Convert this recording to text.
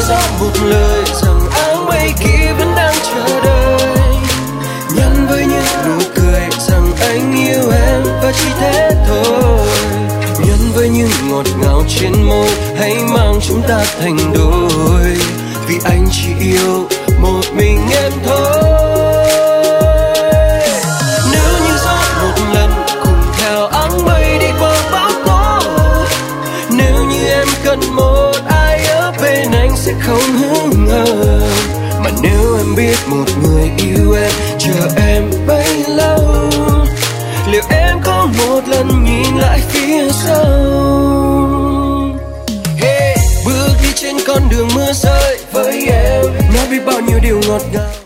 gió một lời rằng áng mây kia vẫn đang chờ đợi, nhắn với những nụ cười rằng anh yêu em và chỉ thế thôi, nhắn với những ngọt ngào trên môi hãy mang chúng ta thành đôi, vì anh chỉ yêu một mình em thôi. Nếu như gió một lần cùng theo áng mây đi qua bão tố, nếu như em cần một ai ở bên anh sẽ không hững hờ, mà nếu em biết một người yêu em chờ em bấy lâu, liệu em có một lần nhìn lại phía sau? Hey, bước đi trên con đường mưa rơi với em, nói biết bao nhiêu điều ngọt ngào.